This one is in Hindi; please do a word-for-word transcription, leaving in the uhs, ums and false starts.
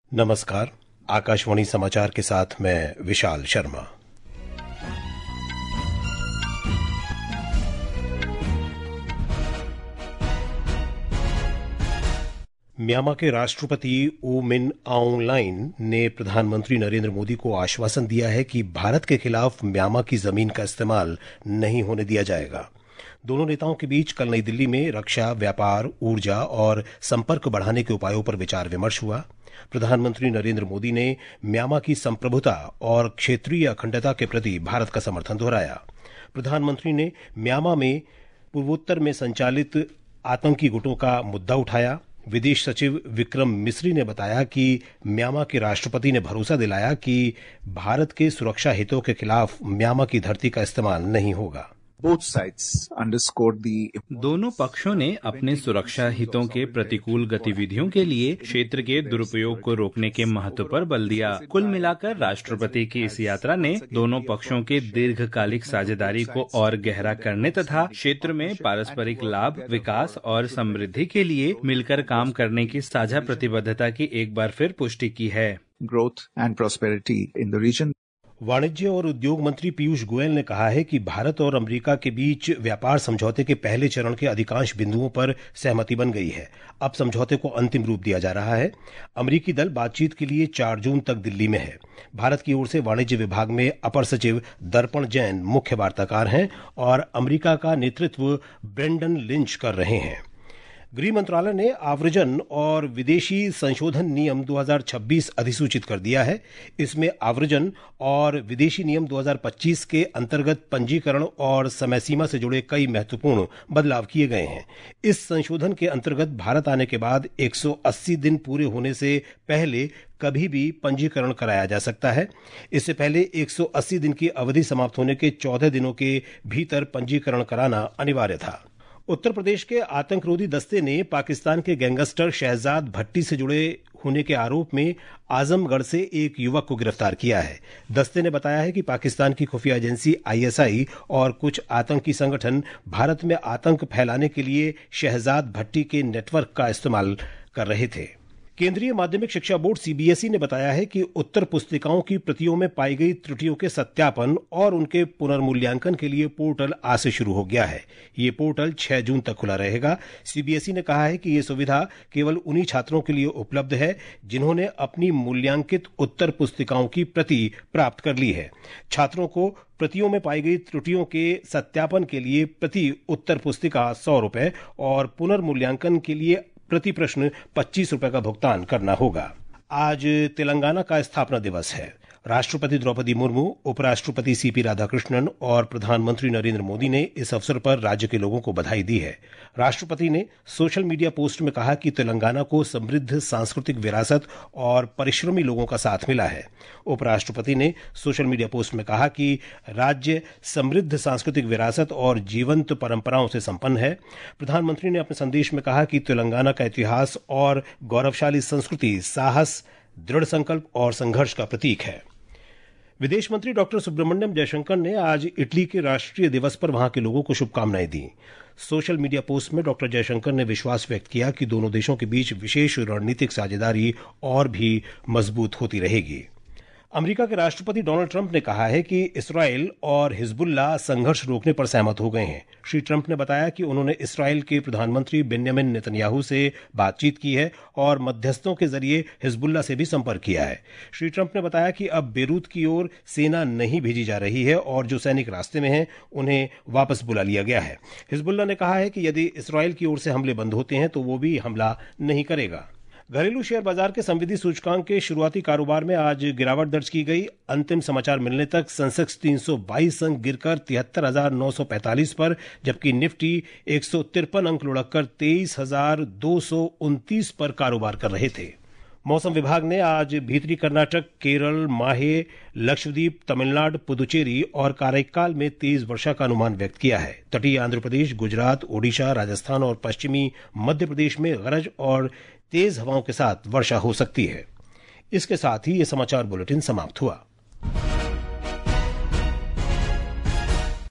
नमस्कार। आकाशवाणी समाचार के साथ मैं विशाल शर्मा। म्यांमार के राष्ट्रपति ऊ मिन आउंग लाइन ने प्रधानमंत्री नरेंद्र मोदी को आश्वासन दिया है कि भारत के खिलाफ म्यांमार की जमीन का इस्तेमाल नहीं होने दिया जाएगा। दोनों नेताओं के बीच कल नई दिल्ली में रक्षा, व्यापार, ऊर्जा और संपर्क बढ़ाने के उपायों पर विचार विमर्श हुआ। प्रधानमंत्री नरेंद्र मोदी ने म्यांमार की संप्रभुता और क्षेत्रीय अखंडता के प्रति भारत का समर्थन दोहराया। प्रधानमंत्री ने म्यांमार में पूर्वोत्तर में संचालित आतंकी गुटों का मुद्दा उठाया। विदेश सचिव विक्रम मिस्री ने बताया कि म्यांमार के राष्ट्रपति ने भरोसा दिलाया कि भारत के सुरक्षा हितों के खिलाफ म्यांमार की धरती का इस्तेमाल नहीं होगा। Both sides underscored the दोनों पक्षों ने अपने सुरक्षा हितों के प्रतिकूल गतिविधियों के लिए क्षेत्र के दुरुपयोग को रोकने के महत्व पर बल दिया। कुल मिलाकर राष्ट्रपति की इस यात्रा ने दोनों पक्षों के दीर्घकालिक साझेदारी को और गहरा करने तथा क्षेत्र में पारस्परिक लाभ, विकास और समृद्धि के लिए मिलकर काम करने की साझा प्रतिबद्धता की एक बार फिर पुष्टि की है। growth and prosperity in the region. वाणिज्य और उद्योग मंत्री पीयूष गोयल ने कहा है कि भारत और अमेरिका के बीच व्यापार समझौते के पहले चरण के अधिकांश बिंदुओं पर सहमति बन गई है। अब समझौते को अंतिम रूप दिया जा रहा है। अमेरिकी दल बातचीत के लिए चार जून तक दिल्ली में है। भारत की ओर से वाणिज्य विभाग में अपर सचिव दर्पण जैन मुख्य वार्ताकार हैं और अमेरिका का नेतृत्व ब्रेंडन लिंच कर रहे हैं। गृह मंत्रालय ने आव्रजन और विदेशी संशोधन नियम दो हज़ार छब्बीस अधिसूचित कर दिया है। इसमें आव्रजन और विदेशी नियम दो हज़ार पच्चीस के अंतर्गत पंजीकरण और समय सीमा से जुड़े कई महत्वपूर्ण बदलाव किए गए हैं। इस संशोधन के अंतर्गत भारत आने के बाद एक सौ अस्सी दिन पूरे होने से पहले कभी भी पंजीकरण कराया जा सकता है। इससे पहले एक सौ अस्सी दिन की अवधि समाप्त होने के चौदह दिनों के भीतर पंजीकरण कराना अनिवार्य था। उत्तर प्रदेश के आतंकरोधी दस्ते ने पाकिस्तान के गैंगस्टर शहजाद भट्टी से जुड़े होने के आरोप में आजमगढ़ से एक युवक को गिरफ्तार किया है। दस्ते ने बताया है कि पाकिस्तान की खुफिया एजेंसी आई एस आई और कुछ आतंकी संगठन भारत में आतंक फैलाने के लिए शहजाद भट्टी के नेटवर्क का इस्तेमाल कर रहे थे। केंद्रीय माध्यमिक शिक्षा board C B S E ने बताया है कि उत्तर पुस्तिकाओं की प्रतियों में पाई गई त्रुटियों के सत्यापन और उनके पुनर्मूल्यांकन के लिए पोर्टल आज से शुरू हो गया है। ये पोर्टल छह जून तक खुला रहेगा। सी बी एस ई ने कहा है कि ये सुविधा केवल उन्हीं छात्रों के लिए उपलब्ध है जिन्होंने अपनी मूल्यांकित उत्तर पुस्तिकाओं की प्रति प्राप्त कर ली है। छात्रों को प्रतियों में पाई गई त्रुटियों के सत्यापन के लिए प्रति उत्तर पुस्तिका सौ रुपए और पुनर्मूल्यांकन के लिए प्रति प्रश्न पच्चीस रुपए का भुगतान करना होगा। आज तेलंगाना का स्थापना दिवस है। राष्ट्रपति द्रौपदी मुर्मू, उपराष्ट्रपति सी पी राधाकृष्णन और प्रधानमंत्री नरेंद्र मोदी ने इस अवसर पर राज्य के लोगों को बधाई दी है। राष्ट्रपति ने सोशल मीडिया पोस्ट में कहा कि तेलंगाना को समृद्ध सांस्कृतिक विरासत और परिश्रमी लोगों का साथ मिला है। उपराष्ट्रपति ने सोशल मीडिया पोस्ट में कहा कि राज्य समृद्ध सांस्कृतिक विरासत और जीवंत परंपराओं से संपन्न है। प्रधानमंत्री ने अपने संदेश में कहा कि तेलंगाना का इतिहास और गौरवशाली संस्कृति साहस, दृढ़ संकल्प और संघर्ष का प्रतीक है। विदेश मंत्री डॉक्टर सुब्रमण्यम जयशंकर ने आज इटली के राष्ट्रीय दिवस पर वहां के लोगों को शुभकामनाएं दी। सोशल मीडिया पोस्ट में डॉक्टर जयशंकर ने विश्वास व्यक्त किया कि दोनों देशों के बीच विशेष रणनीतिक साझेदारी और भी मजबूत होती रहेगी। अमेरिका के राष्ट्रपति डोनाल्ड ट्रंप ने कहा है कि इस्राएल और हिजबुल्लाह संघर्ष रोकने पर सहमत हो गए हैं। श्री ट्रंप ने बताया कि उन्होंने इस्राएल के प्रधानमंत्री बेंयामिन नेतन्याहू से बातचीत की है और मध्यस्थों के जरिए हिजबुल्लाह से भी संपर्क किया है। श्री ट्रंप ने बताया कि अब बेरूत की ओर सेना नहीं भेजी जा रही है और जो सैनिक रास्ते में हैं उन्हें वापस बुला लिया गया है। हिजबुल्लाह ने कहा है कि यदि इस्राएल की ओर से हमले बंद होते हैं तो वो भी हमला नहीं करेगा। घरेलू शेयर बाजार के संविधि सूचकांक के शुरुआती कारोबार में आज गिरावट दर्ज की गई। अंतिम समाचार मिलने तक सेंसेक्स तीन सौ बाईस अंक गिरकर तिहत्तर हजार नौ सौ पैंतालीस पर, जबकि निफ्टी एक सौ तिरपन अंक लुढ़ककर तेईस हजार दो सौ उनतीस पर कारोबार कर रहे थे। मौसम विभाग ने आज भीतरी कर्नाटक, केरल, माहे, लक्षद्वीप, तमिलनाडु, पुदुचेरी और काराइकाल में तेज वर्षा का अनुमान व्यक्त किया है। तटीय आंध्र प्रदेश, गुजरात, ओडिशा, राजस्थान और पश्चिमी मध्य प्रदेश में गरज और तेज हवाओं के साथ वर्षा हो सकती है। इसके साथ ही ये समाचार बुलेटिन समाप्त हुआ।